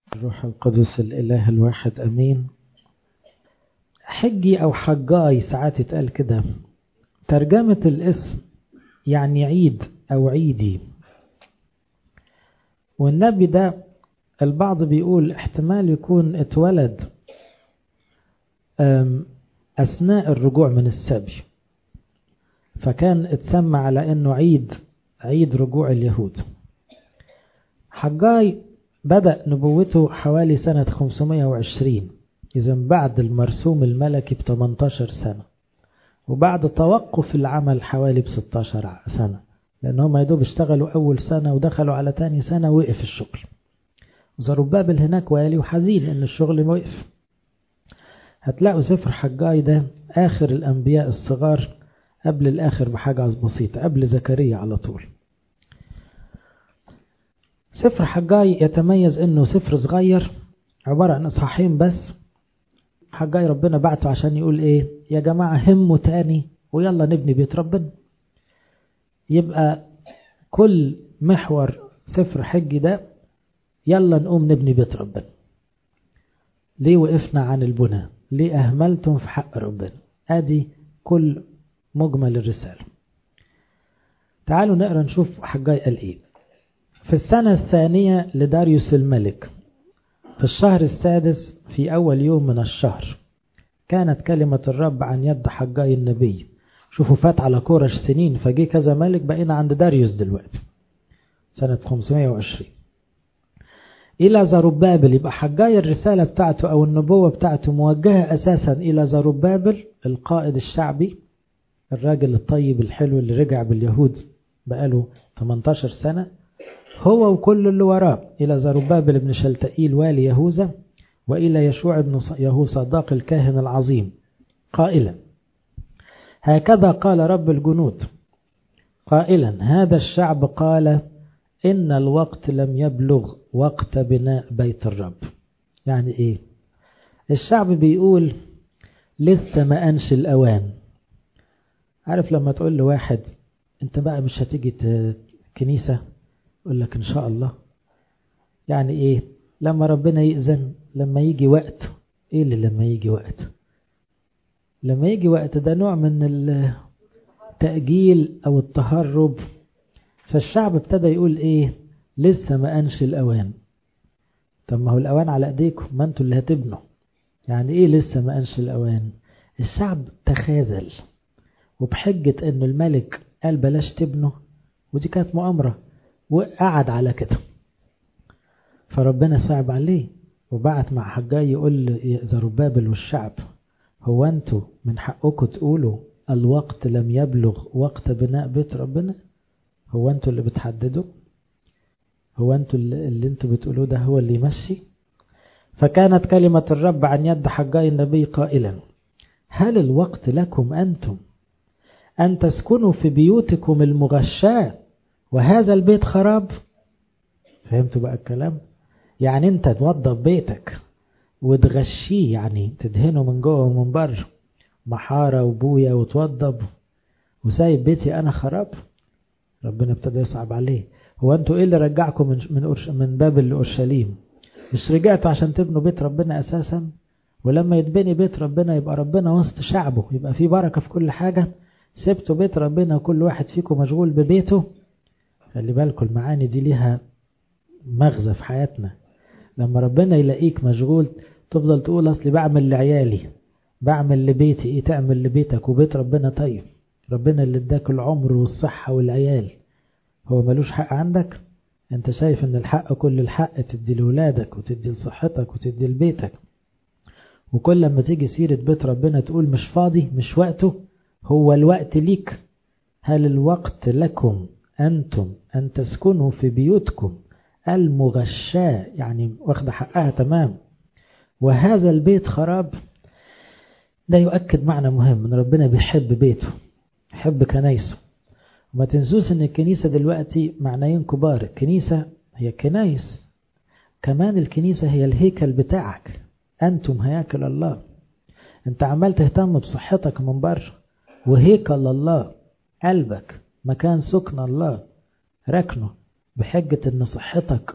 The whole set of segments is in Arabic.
الروح القدس الإله الواحد أمين. حجي أو حجاي ساعات يتقال كده. ترجمة الاسم يعني عيد أو عيدي. والنبي ده البعض بيقول احتمال يكون اتولد أثناء الرجوع من السبي، فكان اتسمى على أنه عيد رجوع اليهود. حجاي بدأ نبوته حوالي سنة 520، إذا بعد المرسوم الملكي ب 18 سنة، وبعد توقف العمل حوالي ب 16 سنة، لأنهم يدوب اشتغلوا أول سنة ودخلوا على تاني سنة وقف الشغل. زربابل هناك والي وحزين إن الشغل وقف. هتلاقوا سفر حجاي ده آخر الأنبياء الصغار، قبل الآخر بحاجة بسيطة، قبل زكريا على طول. سفر حجاي يتميز إنه سفر صغير عبارة عن إصحاحين بس. حجاي ربنا بعته عشان يقول إيه؟ يا جماعة هموا تاني ويلا نبني بيت ربنا. يبقى كل محور سفر حجي ده يلا نقوم نبني بيت ربنا. ليه وقفنا عن البناء؟ ليه أهملتم في حق ربنا؟ ادي كل مجمل الرسالة. تعالوا نقرأ نشوف حجاي قال ايه. في السنة الثانية لداريوس الملك، في الشهر السادس في أول يوم من الشهر، كانت كلمة الرب عن يد حجاي النبي. شوفوا فات على كورش سنين، فجي كذا ملك، بقينا عند داريوس دلوقتي سنة 520. إلى زربابل. يبقى حجاي الرسالة بتاعته أو النبوة بتاعته موجهة أساسا إلى زربابل القائد الشعبي، الراجل الطيب الحلو اللي رجع باليهود بقاله 18 سنة، هو وكل اللي وراه. إلى زربابل بن شلتئيل والي يهوذا، وإلى يشوع بن يهوصداق الكاهن العظيم، قائلا: هكذا قال رب الجنود قائلا: هذا الشعب قال إن الوقت لم يبلغ وقت بناء بيت الرب. يعني إيه؟ الشعب بيقول لسه ما أنش الأوان. عارف لما تقول لواحد أنت بقى مش هتيجي كنيسة، يقول لك إن شاء الله. يعني إيه؟ لما ربنا يأذن، لما يجي وقت. إيه اللي لما يجي وقت؟ لما يجي وقت ده نوع من التأجيل أو التهرب. فالشعب ابتدى يقول إيه؟ لسه ما أنش الأوان. طب ما هو الأوان على أيديكم، ما أنتوا اللي هتبنوا. يعني إيه لسه ما أنش الأوان؟ الشعب تخاذل، وبحجة إنه الملك قال بلاش تبنوا، ودي كانت مؤامرة، وقعد على كده. فربنا صعب عليه وبعت مع حجاي يقول زربابل والشعب: هو أنتوا من حقكم تقولوا الوقت لم يبلغ وقت بناء بيت ربنا؟ هو أنتوا اللي بتحددوا؟ هو أنتوا اللي أنتوا بتقولوه ده هو اللي يمشي؟ فكانت كلمة الرب عن يد حجاي النبي قائلا: هل الوقت لكم أنتم أن تسكنوا في بيوتكم المغشاة وهذا البيت خراب؟ فهمتوا بقى الكلام؟ يعني أنت توضب بيتك وتغشيه، يعني تدهنه من جوه ومن بره محارة وبوية وتوضب، وسايب بيتي أنا خراب؟ ربنا ابتدى يصعب عليه. هو أنتوا إيه اللي رجعكم من بابل لأورشليم؟ مش رجعتوا عشان تبنوا بيت ربنا أساسا؟ ولما يتبني بيت ربنا يبقى ربنا وسط شعبه، يبقى في بركة في كل حاجة. سبتوا بيت ربنا وكل واحد فيكم مشغول ببيته. خلي بالكم المعاني دي ليها مغزى في حياتنا. لما ربنا يلاقيك مشغول تفضل تقول أصلي بعمل لعيالي، بعمل لبيتي. إيه تعمل لبيتك وبيت ربنا؟ طيب ربنا اللي اداك العمر والصحة والعيال، هو ملوش حق عندك؟ انت شايف ان الحق كل الحق تدي لولادك وتدي لصحتك وتدي لبيتك، وكل لما تيجي سيرة بيت ربنا تقول مش فاضي، مش وقته. هو الوقت ليك. هل الوقت لكم أنتم أن تسكنوا في بيوتكم المغشاة، يعني واخد حقها تمام، وهذا البيت خراب؟ ده يؤكد معنى مهم، ان ربنا بيحب بيته، يحب كنايسه. وما تنسوش ان الكنيسة دلوقتي معنيين كبار. الكنيسة هي كنايس، كمان الكنيسة هي الهيكل بتاعك. أنتم هياكل الله. انت عمال تهتم بصحتك من بره، وهيكل الله قلبك مكان سكن الله ركنه بحجة ان صحتك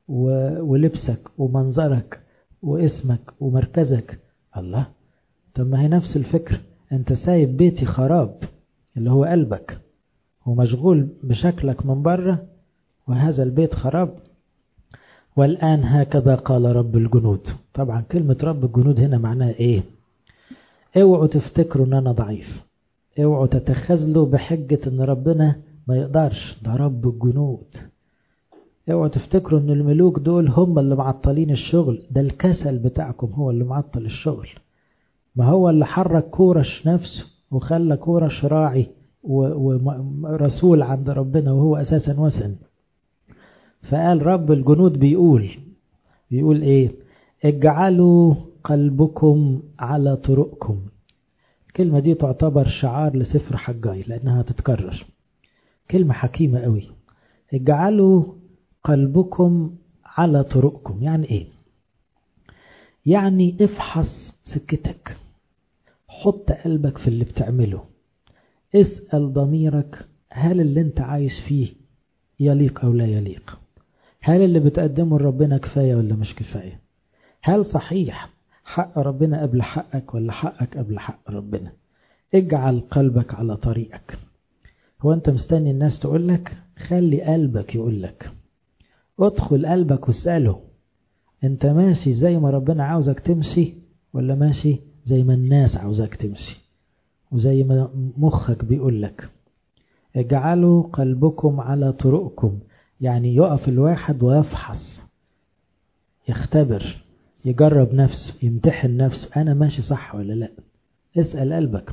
ولبسك ومنظرك واسمك ومركزك. الله، طب ما هي نفس الفكرة، انت سايب بيتي خراب اللي هو قلبك، ومشغول بشكلك من بره، وهذا البيت خراب. والآن هكذا قال رب الجنود. طبعا كلمة رب الجنود هنا معناها ايه؟ اوعوا تفتكروا ان انا ضعيف، اوعوا تتخاذلوا بحجة ان ربنا ما يقدرش، ده رب الجنود. اوعوا تفتكروا ان الملوك دول هم اللي معطلين الشغل، ده الكسل بتاعكم هو اللي معطل الشغل. ما هو اللي حرك كورش نفسه وخلى كورش راعي ورسول عند ربنا وهو اساسا وثن. فقال رب الجنود بيقول ايه؟ اجعلوا قلبكم على طرقكم. الكلمة دي تعتبر شعار لسفر حجاي لانها تتكرر، كلمة حكيمة قوي. اجعلوا قلبكم على طرقكم يعني ايه؟ يعني افحص سكتك، حط قلبك في اللي بتعمله، اسأل ضميرك هل اللي انت عايش فيه يليق او لا يليق، هل اللي بتقدمه لربنا كفاية ولا مش كفاية، هل صحيح حق ربنا قبل حقك ولا حقك قبل حق ربنا. اجعل قلبك على طريقك. هو انت مستني الناس تقولك؟ خلي قلبك يقولك. ادخل قلبك واسأله انت ماشي زي ما ربنا عاوزك تمشي ولا ماشي زي ما الناس عاوزك تمشي وزي ما مخك بيقولك. اجعلوا قلبكم على طرقكم، يعني يقف الواحد ويفحص، يختبر، يجرب نفسه، يمتحن نفسه، انا ماشي صح ولا لا. اسأل قلبك.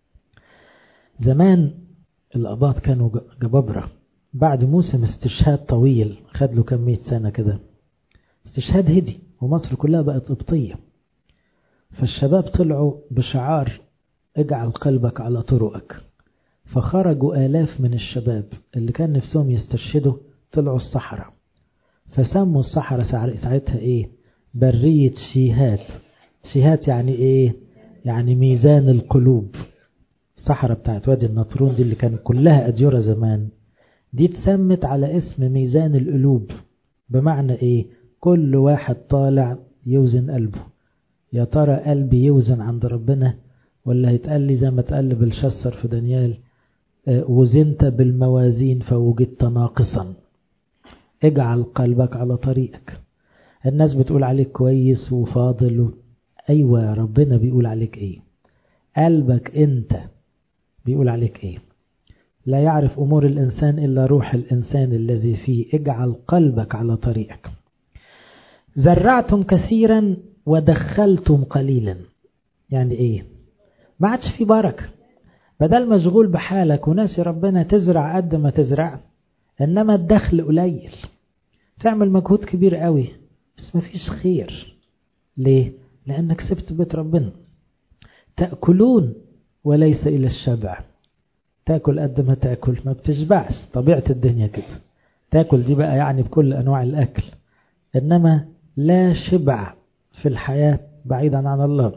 زمان الأباط كانوا جبابرة، بعد موسم استشهاد طويل خد له كم 100 سنة كده، استشهاد هدي ومصر كلها بقت قبطية. فالشباب طلعوا بشعار اجعل قلبك على طرقك. فخرجوا آلاف من الشباب اللي كان نفسهم يستشهدوا، طلعوا الصحراء. فسموا الصحراء ساعتها ايه؟ برية شيهات. شيهات يعني ايه؟ يعني ميزان القلوب. الصحراء بتاعت وادي النطرون دي اللي كان كلها أديرة زمان، دي اتسمت على اسم ميزان القلوب. بمعنى ايه؟ كل واحد طالع يوزن قلبه، يا ترى قلبي يوزن عند ربنا ولا هيتقال لي زي ما تقال بلشسر في دانيال وزنت بالموازين فوجدت ناقصا. اجعل قلبك على طريقك. الناس بتقول عليك كويس وفاضل ايوه، ربنا بيقول عليك ايه؟ قلبك انت بيقول عليك ايه؟ لا يعرف امور الانسان الا روح الانسان الذي فيه. اجعل قلبك على طريقك. زرعتم كثيرا ودخلتم قليلا. يعني ايه؟ ما عادش في بركة. بدل مشغول بحالك وناسي ربنا تزرع قد ما تزرع، انما الدخل قليل، تعمل مجهود كبير قوي بس ما فيش خير. ليه؟ لانك سبت بيت ربنا. تأكلون وليس الى الشبع. تأكل قد ما تأكل ما بتشبعش، طبيعة الدنيا كده. تأكل دي بقى يعني بكل انواع الاكل، انما لا شبع في الحياة بعيدا عن الله.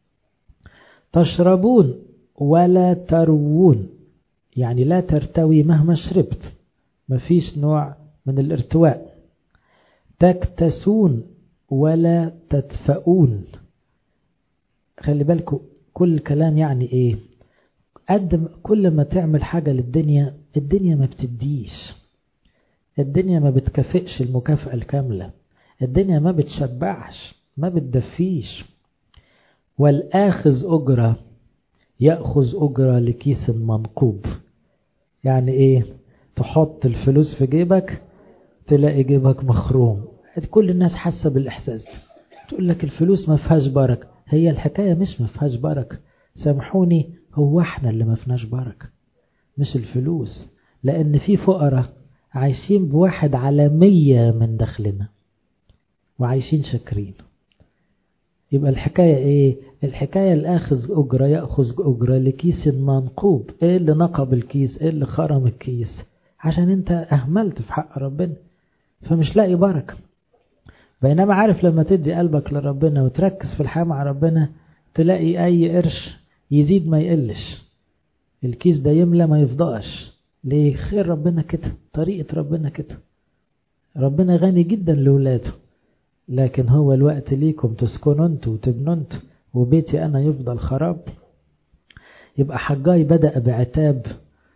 تشربون ولا تروون، يعني لا ترتوي مهما شربت، مفيش نوع من الارتواء. تكتسون ولا تدفئون. خلي بالكم كل كلام يعني ايه؟ كل ما تعمل حاجة للدنيا، الدنيا ما بتديش، الدنيا ما بتكافئش المكافأة الكاملة، الدنيا ما بتشبعش، ما بتدفيش. والآخذ أجرة يأخذ أجرة لكيس منقوب. يعني ايه؟ تحط الفلوس في جيبك تلاقي جيبك مخروم. كل الناس حاسة بالإحساس ده، تقول لك الفلوس ما فيهاش بركة. هي الحكاية مش ما فيهاش بركة، سامحوني، هو احنا اللي ما فيناش بركة مش الفلوس. لأن في فقراء عايشين بواحد على 100 من دخلنا وعايشين شاكرين. يبقى الحكاية ايه؟ الحكاية الآخذ أجرة يأخذ أجرة لكيس منقوب. ايه اللي نقب الكيس؟ ايه اللي خرم الكيس؟ عشان انت أهملت في حق ربنا فمش لاقي بركة. بينما عارف لما تدي قلبك لربنا وتركز في الحياة مع ربنا، تلاقي أي قرش يزيد ما يقلش، الكيس ده يملى ما يفضقش. ليه؟ خير ربنا كده، طريقة ربنا كده. ربنا غني جدا لولاده، لكن هو الوقت ليكم تسكنوا انتوا وتبنوا انتوا وبيتي أنا يفضل خراب. يبقى حجاي بدأ بعتاب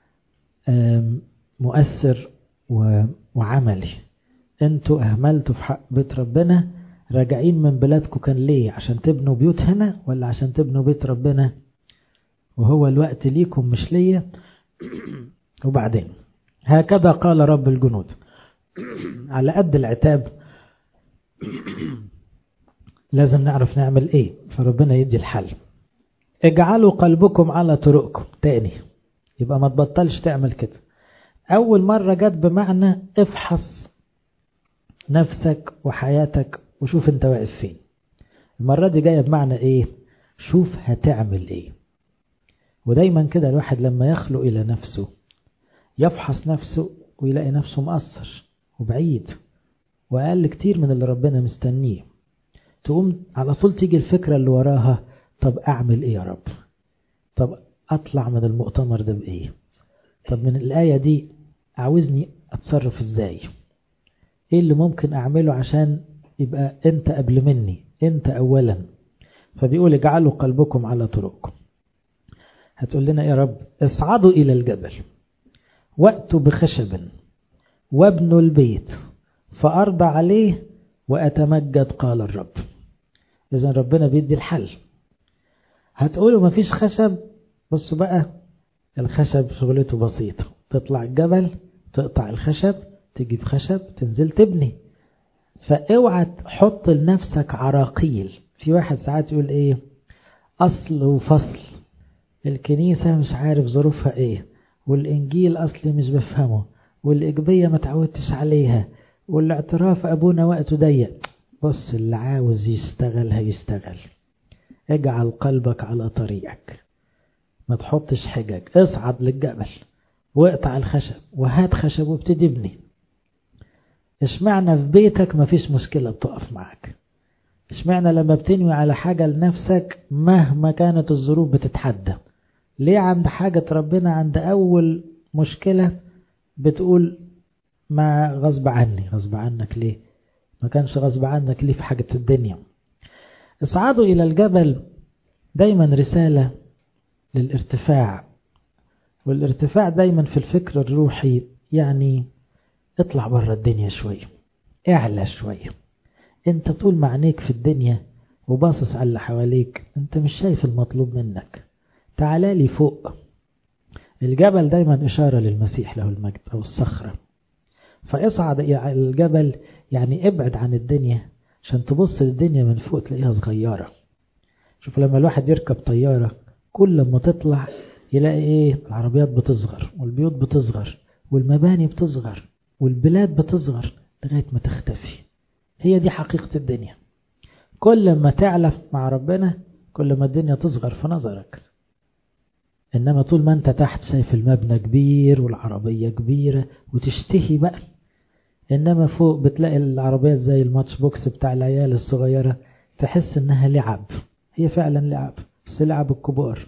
مؤثر وعملي. انتوا اهملتوا في حق بيت ربنا، راجعين من بلادكم كان ليه؟ عشان تبنوا بيوت هنا ولا عشان تبنوا بيت ربنا؟ وهو الوقت ليكم مش ليا. وبعدين هكذا قال رب الجنود. على قد العتاب لازم نعرف نعمل ايه، فربنا يدي الحل. اجعلوا قلبكم على طرقكم. تاني يبقى ما تبطلش تعمل كده. اول مرة جت بمعنى افحص نفسك وحياتك وشوف انت واقف فين. المرة دي جاية بمعنى ايه؟ شوف هتعمل ايه. ودايما كده الواحد لما يخلق الى نفسه يفحص نفسه ويلاقي نفسه مقصر وبعيد وأقل كتير من اللي ربنا مستنيه. تقوم على طول تيجي الفكرة اللي وراها، طب أعمل إيه يا رب؟ طب أطلع من المؤتمر ده بإيه؟ طب من الآية دي عاوزني أتصرف إزاي؟ إيه اللي ممكن أعمله عشان يبقى أنت قبل مني، أنت أولا. فبيقول اجعلوا قلبكم على طرقكم. هتقول لنا يا رب اصعدوا إلى الجبل وأتوا بخشب وابنوا البيت فأرضى عليه وأتمجد قال الرب. إذن ربنا بيدي الحل. هتقولوا مفيش خشب. بصوا بقى، الخشب شغلته بسيطة، تطلع الجبل تقطع الخشب تجيب خشب تنزل تبني. فاوعى تحط لنفسك عراقيل. في واحد ساعات يقول ايه، أصل وفصل، الكنيسة مش عارف ظروفها ايه، والإنجيل أصلي مش بفهمه، والإجبية ما تعودتش عليها، والاعتراف أبونا وقته ضيق. بص، اللي عاوز يشتغل هيشتغل. اجعل قلبك على طريقك، ما تحطش حجج. اصعد للجبل واقطع الخشب وهات خشب وابتدي ابني. اشمعنى في بيتك ما فيش مشكلة بتقف معك؟ اشمعنى لما بتنوي على حاجة لنفسك مهما كانت الظروف بتتحدى؟ ليه عند حاجة ربنا عند أول مشكلة بتقول ما غصب عني؟ غصب عنك ليه؟ ما كانش غصب عنك ليه في حاجة الدنيا؟ اصعدوا إلى الجبل دايما رسالة للارتفاع. والارتفاع دايما في الفكر الروحي يعني اطلع برا الدنيا شوية، اعلى شوية. انت طول ما عينيك في الدنيا وباصص على اللي حواليك، انت مش شايف المطلوب منك. تعالى لي فوق. الجبل دايما إشارة للمسيح له المجد أو الصخرة. فاصعد إلى الجبل يعني ابعد عن الدنيا عشان تبص للدنيا من فوق تلاقيها صغيرة. شوف لما الواحد يركب طيارة كل ما تطلع يلاقي ايه؟ العربيات بتصغر والبيوت بتصغر والمباني بتصغر والبلاد بتصغر لغاية ما تختفي. هي دي حقيقة الدنيا. كل ما تعلى مع ربنا كل ما الدنيا تصغر في نظرك. إنما طول ما أنت تحت شايف المبنى كبير والعربية كبيرة وتشتهي بقى. إنما فوق بتلاقي العربيات زي الماتش بوكس بتاع العيال الصغيرة، تحس إنها لعب. هي فعلا لعب، بس لعب الكبار.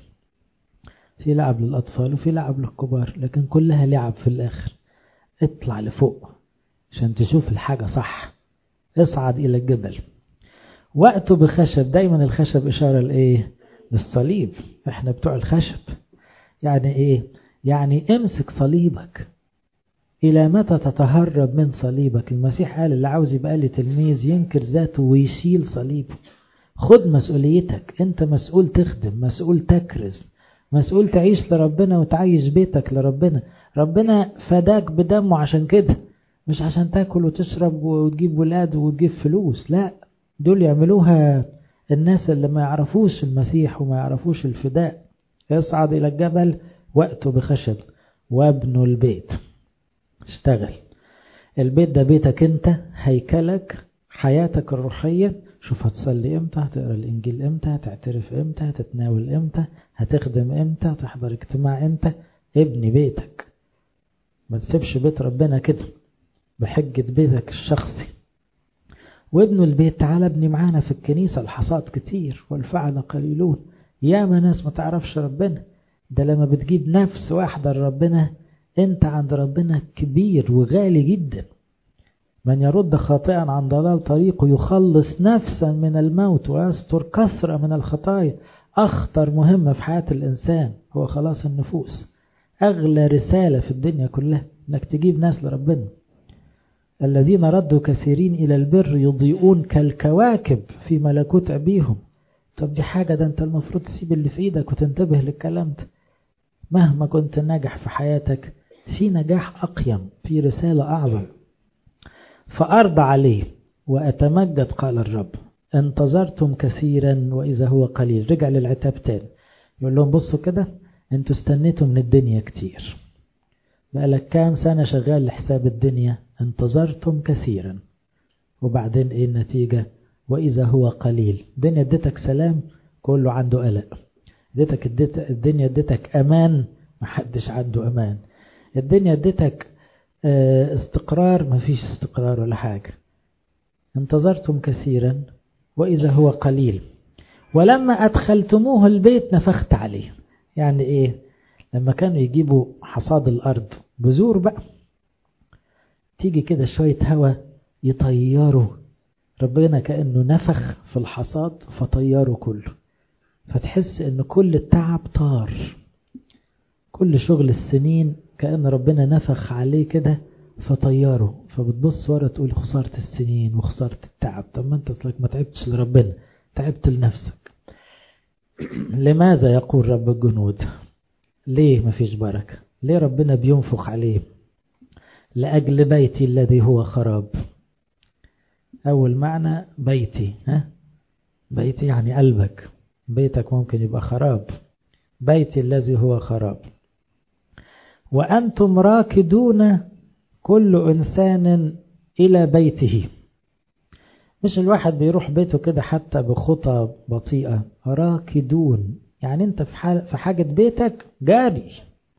في لعب للأطفال وفي لعب للكبار، لكن كلها لعب في الآخر. اطلع لفوق عشان تشوف الحاجة صح. اصعد إلى الجبل وقته بخشب. دايما الخشب إشارة لإيه؟ للصليب. احنا بتوع الخشب. يعني إيه؟ يعني امسك صليبك. إلى متى تتهرب من صليبك؟ المسيح قال اللي عاوز يبقى لي تلميذ ينكر ذاته ويشيل صليبه. خد مسؤوليتك. انت مسؤول تخدم، مسؤول تكرز، مسؤول تعيش لربنا وتعيش بيتك لربنا. ربنا فداك بدمه عشان كده، مش عشان تاكل وتشرب وتجيب ولاد وتجيب فلوس. لا، دول يعملوها الناس اللي ما يعرفوش المسيح وما يعرفوش الفداء. اصعد إلى الجبل وأتوا بخشب وابنوا البيت. اشتغل. البيت ده بيتك انت، هيكلك، حياتك الروحية. شوف هتصلي امتى، هتقرأ الانجيل امتى، هتعترف امتى، هتتناول امتى، هتخدم امتى، هتحضر اجتماع امتى. ابني بيتك. ما تسيبش بيت ربنا كده بحجة بيتك الشخصي. وابنوا البيت. تعال ابني معانا في الكنيسة، الحصاد كتير والفعل قليلون. ياما ناس ما تعرفش ربنا. ده لما بتجيب نفس واحدة لربنا انت عند ربنا كبير وغالي جدا. من يرد خاطئا عن ضلال طريقه يخلص نفسا من الموت ويستر كثرة من الخطايا. أخطر مهمة في حياة الإنسان هو خلاص النفوس. أغلى رسالة في الدنيا كلها إنك تجيب ناس لربنا. الذين ردوا كثيرين إلى البر يضيئون كالكواكب في ملكوت أبيهم. طب دي حاجة، ده أنت المفروض تسيب اللي في إيدك وتنتبه للكلام ده. مهما كنت ناجح في حياتك في نجاح أقيم، في رسالة أعظم. فأرضى عليه وأتمجد قال الرب. انتظرتم كثيرا وإذا هو قليل. رجع للعتاب تاني، يقول لهم بصوا كده، انتوا استنيتوا من الدنيا كتير، بقالك كام سنة شغال لحساب الدنيا، انتظرتم كثيرا، وبعدين ايه النتيجة؟ وإذا هو قليل. الدنيا اديتك سلام، كله عنده قلق. الدنيا اديتك أمان، محدش عنده أمان. الدنيا اديتك استقرار، مفيش استقرار ولا حاجة. انتظرتم كثيرا وإذا هو قليل. ولما أدخلتموه البيت نفخت عليه. يعني إيه؟ لما كانوا يجيبوا حصاد الأرض، بذور بقى، تيجي كده شوية هوا يطيروا، ربنا كأنه نفخ في الحصاد فطيروا كله. فتحس إن كل التعب طار، كل شغل السنين كأن ربنا نفخ عليه كده فطيره. فبتبص ورا تقول خسارة السنين وخسارة التعب. طب ما انت اصلك ما تعبتش لربنا، تعبت لنفسك. لماذا يقول رب الجنود؟ ليه ما فيش بركة؟ ليه ربنا بينفخ عليه؟ لأجل بيتي الذي هو خراب. أول معنى بيتي، بيتي يعني قلبك. بيتك ممكن يبقى خراب. بيتي الذي هو خراب. وأنتم راكدون كل إنسان إلى بيته. مش الواحد بيروح بيته كده حتى بخطى بطيئة. راكدون يعني انت في حاجة بيتك جاري،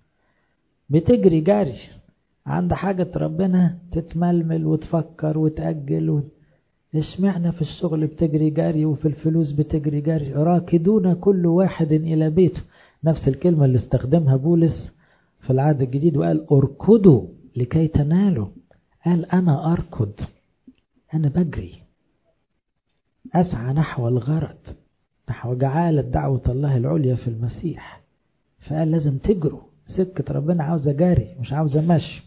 بتجري جاري. عند حاجة ربنا تتململ وتفكر وتأجل. اشمعنى في الشغل بتجري جاري وفي الفلوس بتجري جاري؟ راكدون كل واحد إلى بيته. نفس الكلمة اللي استخدمها بولس في العهد الجديد وقال اركضوا لكي تنالوا. قال أنا أركض، أنا بجري، أسعى نحو الغرض، نحو جعالة دعوة الله العليا في المسيح. فقال لازم تجروا سكة ربنا، عاوزة جاري مش عاوزة مشي.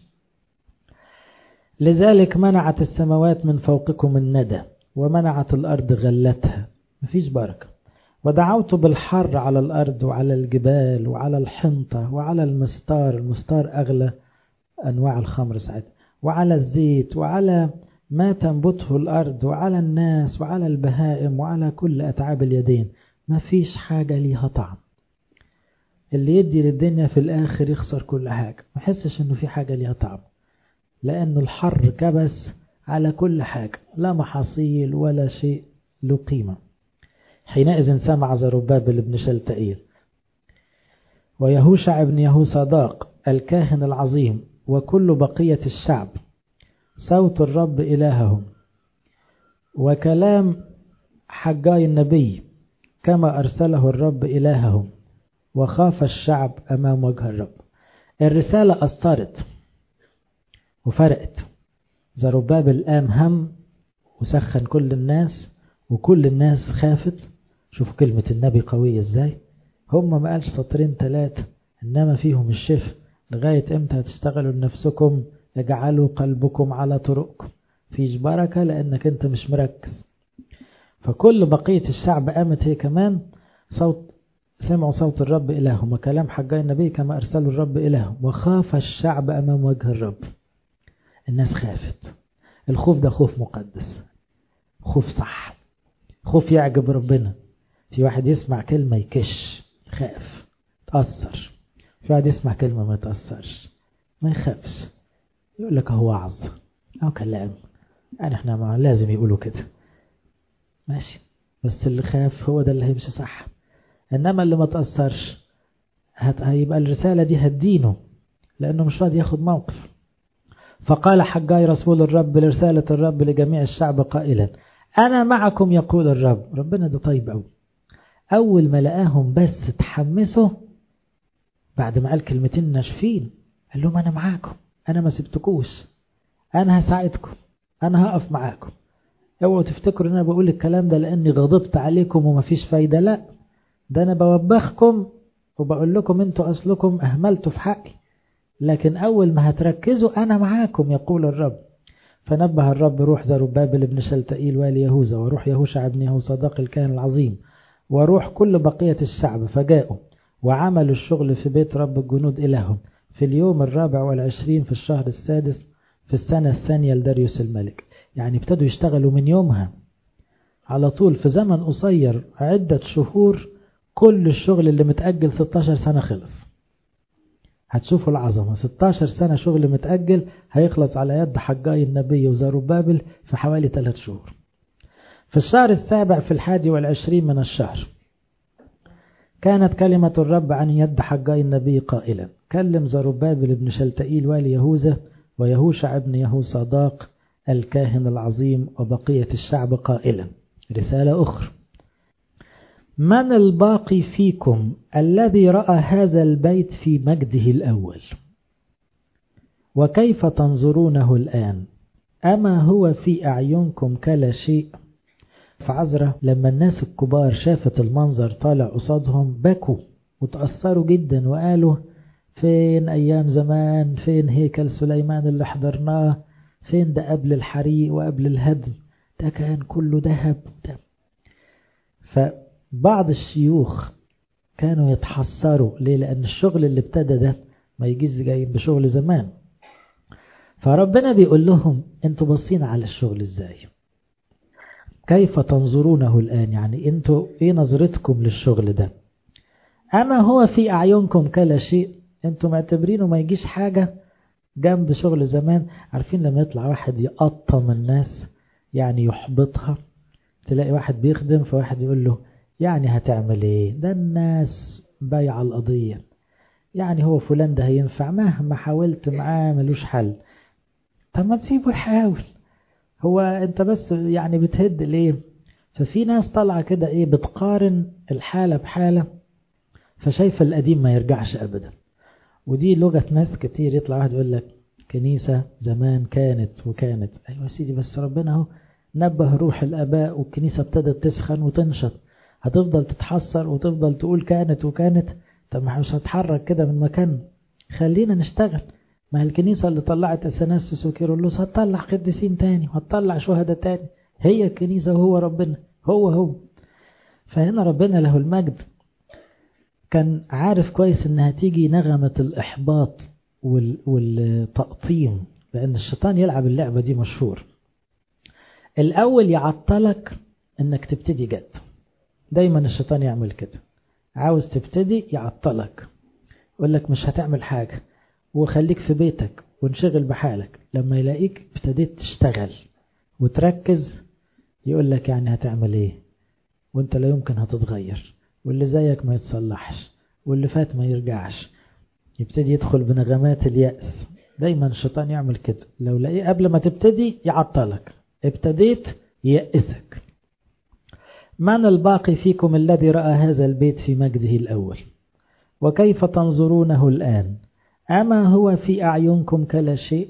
لذلك منعت السماوات من فوقكم الندى ومنعت الأرض غلتها. مفيش بركة. ودعوت بالحر على الأرض وعلى الجبال وعلى الحنطة وعلى المستار. المستار أغلى أنواع الخمر ساعتها. وعلى الزيت وعلى ما تنبته الأرض وعلى الناس وعلى البهائم وعلى كل أتعاب اليدين. ما فيش حاجة ليها طعم. اللي يدي للدنيا في الآخر يخسر كل حاجة، ما يحسش إنه في حاجة ليها طعم، لأنه الحر كبس على كل حاجة، لا محاصيل ولا شيء له قيمة. حينئذ سمع زربابل بن شلتئيل ويهوشع بن يهوصداق الكاهن العظيم وكل بقية الشعب صوت الرب إلههم وكلام حجاي النبي كما أرسله الرب إلههم، وخاف الشعب أمام وجه الرب. الرسالة أثرت وفرقت. زربابل قام هم وسخن كل الناس وكل الناس خافت. شوفوا كلمة النبي قوية ازاي. هم ما قالش سطرين 3 إنما فيهم الشفاء. لغاية امتى هتشتغلوا لنفسكم؟ اجعلوا قلبكم على طرقكم. فيش بركة لأنك انت مش مركز. فكل بقية الشعب قامت هي كمان سمعوا صوت الرب إلههم وكلام حجاي النبي كما أرسلوا الرب إلههم، وخاف الشعب أمام وجه الرب. الناس خافت. الخوف ده خوف مقدس، خوف صح، خوف يعجب ربنا. في واحد يسمع كلمة يكش خاف تأثر، في واحد يسمع كلمة ما تأثرش ما يخافش، يقول لك هو وعظ أو كلام، يعني احنا ما لازم يقولوا كده ماشي، بس اللي خاف هو ده اللي هيمشي صح. إنما اللي ما تأثرش هيبقى الرسالة دي هتدينه لأنه مش راضي ياخد موقف. فقال حجاي رسول الرب لرسالة الرب لجميع الشعب قائلا أنا معكم يقول الرب. ربنا ده طيب أوي. أول ما لقاهم بس تحمسوا بعد ما قال كلمتين ناشفين، قال لهم أنا معاكم، أنا ما سبتكوش، أنا هساعدكم. أنا هقف معاكم. اوعوا تفتكروا ان انا بقول الكلام ده لاني غضبت عليكم ومفيش فايدة، لا، ده انا بوبخكم وبقول لكم انتوا اصلكم اهملتوا في حقي، لكن اول ما هتركزوا انا معاكم يقول الرب. فنبه الرب روح زربابل ابن شلتائيل والي يهوذا، وروح يهوشع ابن يهوصداق الكاهن العظيم، وروح كل بقية الشعب، فجاءوا وعملوا الشغل في بيت رب الجنود إلههم في اليوم 24 في الشهر السادس في السنة الثانية لداريوس الملك. يعني ابتدوا يشتغلوا من يومها على طول، في زمن قصير عدة شهور كل الشغل اللي متأجل 16 سنة خلص. هتشوفوا العظمة، 16 سنة شغل متأجل هيخلص على يد حجاي النبي وزربابل في حوالي 3 شهور. في الشهر السابع في 21 من الشهر كانت كلمة الرب عن يد حجاي النبي قائلا: كلم زربابل ابن شلتائيل والي يهوذا ويهوشع ابن يهوصداق الكاهن العظيم وبقية الشعب قائلا. رسالة أخرى: من الباقي فيكم الذي رأى هذا البيت في مجده الأول؟ وكيف تنظرونه الآن؟ أما هو في أعينكم كلا شيء؟ فعذرة لما الناس الكبار شافت المنظر طالع قصادهم بكوا وتأثروا جدا وقالوا: فين أيام زمان؟ فين هيكل سليمان اللي حضرناه؟ فين ده قبل الحريق وقبل الهدم؟ ده كان كله ذهب. فبعض الشيوخ كانوا يتحسروا ليه؟ لأن الشغل اللي ابتدى ده ما يجيز جاي بشغل زمان. فربنا بيقول لهم: انتوا باصين على الشغل ازاي؟ كيف تنظرونه الآن؟ يعني انتوا ايه نظرتكم للشغل ده؟ أما هو في أعينكم كلا شيء؟ انتوا معتبرينه ما يجيش حاجة جنب شغل زمان. عارفين لما يطلع واحد يقطم الناس، يعني يحبطها، تلاقي واحد بيخدم فواحد يقول له: يعني هتعمل ايه؟ ده الناس بايعة القضية، يعني هو فلان ده هينفع مهما حاولت معاه ملوش حل. طب ما تسيبه يحاول، هو انت بس يعني بتهد ليه؟ ففي ناس طالعة كده ايه، بتقارن الحالة بحالة، فشايف القديم ما يرجعش ابدا. ودي لغة ناس كتير، يطلع واحد يقول لك كنيسة زمان كانت وكانت. ايوه يا سيدي، بس ربنا اهو نبه روح الاباء والكنيسة ابتدت تسخن وتنشط. هتفضل تتحسر وتفضل تقول كانت وكانت؟ طب ما مش هتحرك كده من مكان، خلينا نشتغل. ما الكنيسة اللي طلعت أثناسيوس وكيرلس هتطلع قديسين تاني وهتطلع شهداء تاني. هي الكنيسة وهو ربنا هو. فهنا ربنا له المجد كان عارف كويس انها تيجي نغمة الإحباط والتقطيم، لأن الشيطان يلعب اللعبة دي مشهور. الأول يعطلك انك تبتدي جد، دايما الشيطان يعمل كده، عاوز تبتدي يعطلك، يقول لك مش هتعمل حاجة وخليك في بيتك وانشغل بحالك. لما يلاقيك ابتديت تشتغل وتركز يقول لك يعني هتعمل ايه وانت لا يمكن هتتغير، واللي زيك ما يتصلحش، واللي فات ما يرجعش. يبتدي يدخل بنغمات اليأس. دايما الشيطان يعمل كده، لو لاقيه قبل ما تبتدي يعطلك، ابتديت يأسك. من الباقي فيكم الذي رأى هذا البيت في مجده الأول؟ وكيف تنظرونه الآن؟ أما هو في أعينكم كلا شيء؟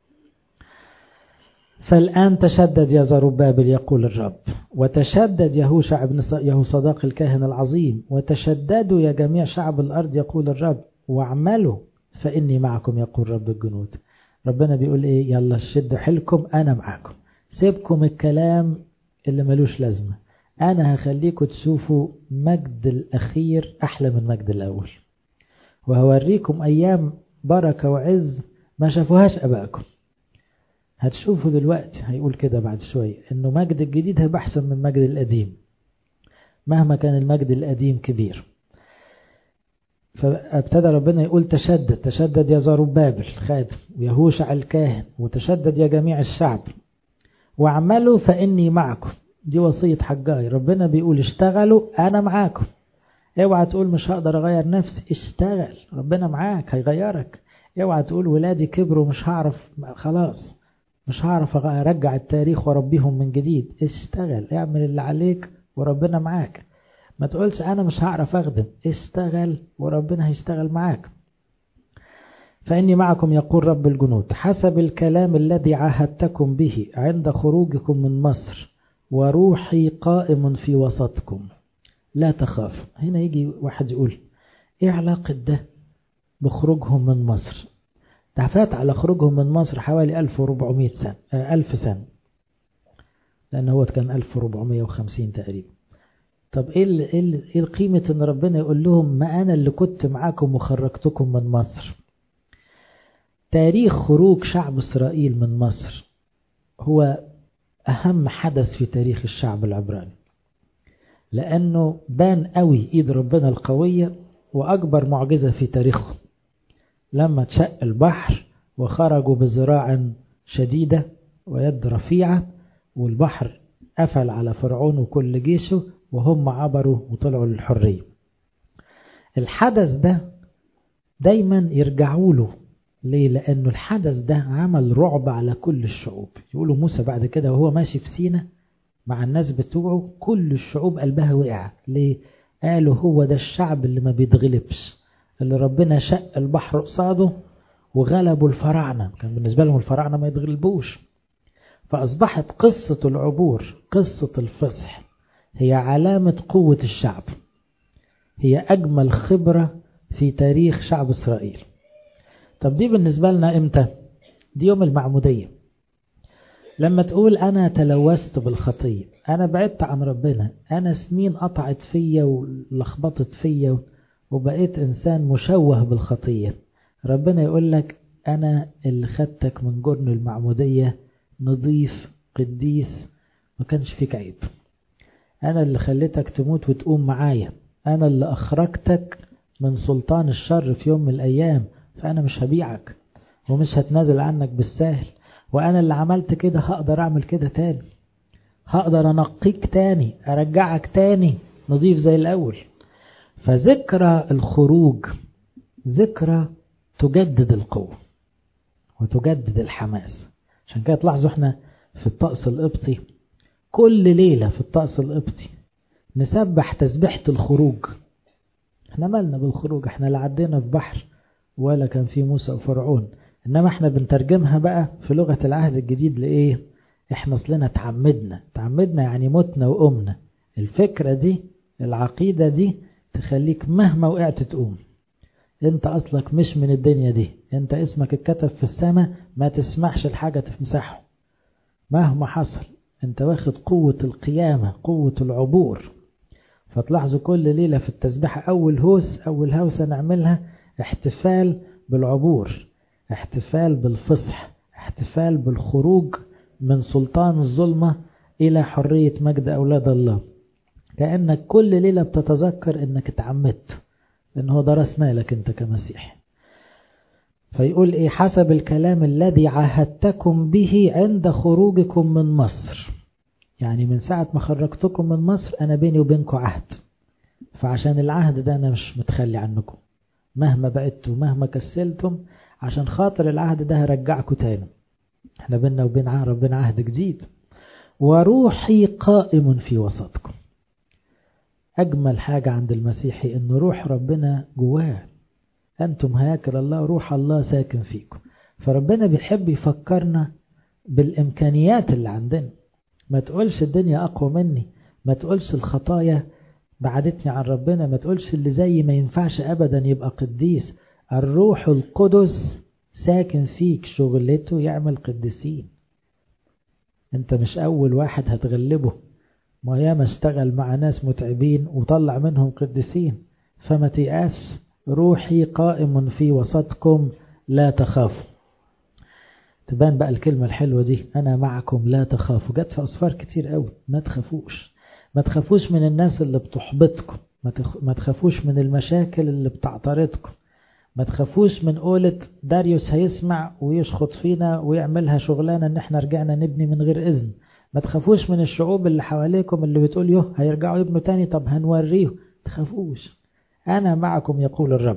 فالآن تشدد يا زربابل يقول الرب، وتشدد يهوشع بن يهوصداق الكاهن العظيم، وتشددوا يا جميع شعب الأرض يقول الرب، واعملوا فإني معكم يقول رب الجنود. ربنا بيقول إيه؟ يلا شدوا حيلكم، أنا معكم. سيبكم الكلام اللي ملوش لازمة، أنا هخليكم تشوفوا مجد الأخير أحلى من مجد الأول، وهوريكم أيام بركة وعز ما شافوهاش أبائكم. هتشوفوا دلوقتي، هيقول كده بعد شوية، إنه مجد الجديد هيبقى أحسن من مجد القديم مهما كان المجد القديم كبير. فابتدى ربنا يقول تشدد يا زربابل خادم ويهوشع الكاهن، وتشدد يا جميع الشعب، واعملوا فإني معكم. دي وصية حجاي. ربنا بيقول اشتغلوا أنا معاكم. اوعى تقول مش هقدر أغير نفسي، اشتغل، ربنا معاك هيغيرك. اوعى تقول ولادي كبروا مش هعرف، خلاص مش هعرف أرجع التاريخ وربيهم من جديد. اشتغل، اعمل اللي عليك وربنا معاك. ما تقولش أنا مش هعرف أخدم، اشتغل وربنا هيشتغل معاك. فإني معكم يقول رب الجنود حسب الكلام الذي عاهدتكم به عند خروجكم من مصر، وروحي قائم في وسطكم لا تخاف. هنا يجي واحد يقول ايه علاقة ده بخروجهم من مصر؟ ده فات على خروجهم من مصر حوالي 1400 سنة 1000 سنة، لأن هو كان 1450 تقريبا. طب ايه القيمة ان ربنا يقول لهم ما انا اللي كنت معاكم وخرجتكم من مصر؟ تاريخ خروج شعب إسرائيل من مصر هو أهم حدث في تاريخ الشعب العبراني، لأنه بان قوي إيد ربنا القوية، وأكبر معجزة في تاريخهم لما تشق البحر وخرجوا بذراع شديدة ويد رفيعة، والبحر قفل على فرعون وكل جيشه، وهم عبروا وطلعوا للحرية. الحدث ده دايما يرجعوا له. ليه؟ لأنه الحدث ده عمل رعب على كل الشعوب. يقولوا موسى بعد كده وهو ماشي في سينا مع الناس بتوعه كل الشعوب قلبها وقع. ليه؟ قالوا هو ده الشعب اللي ما بيتغلبش، اللي ربنا شق البحر قصاده وغلبوا الفراعنة. كان بالنسبة لهم الفراعنة ما يتغلبوش. فأصبحت قصة العبور، قصة الفصح، هي علامة قوة الشعب، هي أجمل خبرة في تاريخ شعب إسرائيل. طب دي بالنسبة لنا إمتى؟ دي يوم المعمودية. لما تقول أنا تلوثت بالخطية، أنا بعدت عن ربنا، أنا سنين قطعت فيا ولخبطت فيا وبقيت إنسان مشوه بالخطية، ربنا يقول لك أنا اللي خدتك من جرن المعمودية نظيف قديس ما كانش فيك عيب، أنا اللي خليتك تموت وتقوم معايا، أنا اللي أخرجتك من سلطان الشر في يوم من الأيام، فأنا مش هبيعك ومش هتنازل عنك بالسهل، وأنا اللي عملت كده هقدر أعمل كده تاني، هقدر أنقيك تاني، أرجعك تاني نضيف زي الأول. فذكرى الخروج ذكرى تجدد القوة وتجدد الحماس. عشان كده تلاحظوا احنا في الطقس القبطي كل ليلة في الطقس القبطي نسبح تسبيحة الخروج. احنا مالنا بالخروج؟ احنا لا عدينا في بحر ولا كان في موسى وفرعون، انما احنا بنترجمها بقى في لغة العهد الجديد لإيه؟ احنا اصلنا تعمدنا يعني متنا وقمنا. الفكرة دي العقيدة دي تخليك مهما وقعت تقوم. انت اصلك مش من الدنيا دي، انت اسمك اتكتب في السماء، ما تسمحش الحاجة تمسحه مهما حصل. انت واخد قوة القيامة، قوة العبور. فتلاحظوا كل ليلة في التسبيحة أول هوسة نعملها احتفال بالعبور، احتفال بالفصح، احتفال بالخروج من سلطان الظلمة إلى حرية مجد أولاد الله. كأنك كل ليلة بتتذكر أنك اتعمدت، لأنه ده رأس مالك أنت كمسيح. فيقول إيه؟ حسب الكلام الذي عاهدتكم به عند خروجكم من مصر. يعني من ساعة ما خرجتكم من مصر أنا بيني وبينكم عهد، فعشان العهد ده أنا مش متخلي عنكم مهما بعدتوا مهما كسلتم، عشان خاطر العهد ده هرجعكم تاني. احنا بيننا وبين ربنا عهد جديد. وروحي قائم في وسطكم. أجمل حاجة عند المسيحي إن روح ربنا جواه. أنتم هياكل الله، روح الله ساكن فيكم. فربنا بيحب يفكرنا بالإمكانيات اللي عندنا. ما تقولش الدنيا أقوى مني، ما تقولش الخطايا بعدتني عن ربنا، ما تقولش اللي زي ما ينفعش أبدا يبقى قديس. الروح القدس ساكن فيك، شغلته يعمل قديسين. انت مش أول واحد هتغلبه، ما ياما اشتغل مع ناس متعبين وطلع منهم قديسين. فما تيأس، روحي قائم في وسطكم لا تخافوا. تبان بقى الكلمة الحلوة دي، أنا معكم لا تخافوا، جت في أصفار كتير قوي. ما تخافوش، ما تخافوش من الناس اللي بتحبطكم، ما تخافوش من المشاكل اللي بتعترضكم، ما تخافوش من قولة داريوس هيسمع ويشخط فينا ويعملها شغلانة ان احنا رجعنا نبني من غير إذن. ما تخافوش من الشعوب اللي حواليكم اللي بتقول يوه هيرجعوا يبنوا تاني، طب هنوريه. تخافوش، أنا معكم يقول الرب،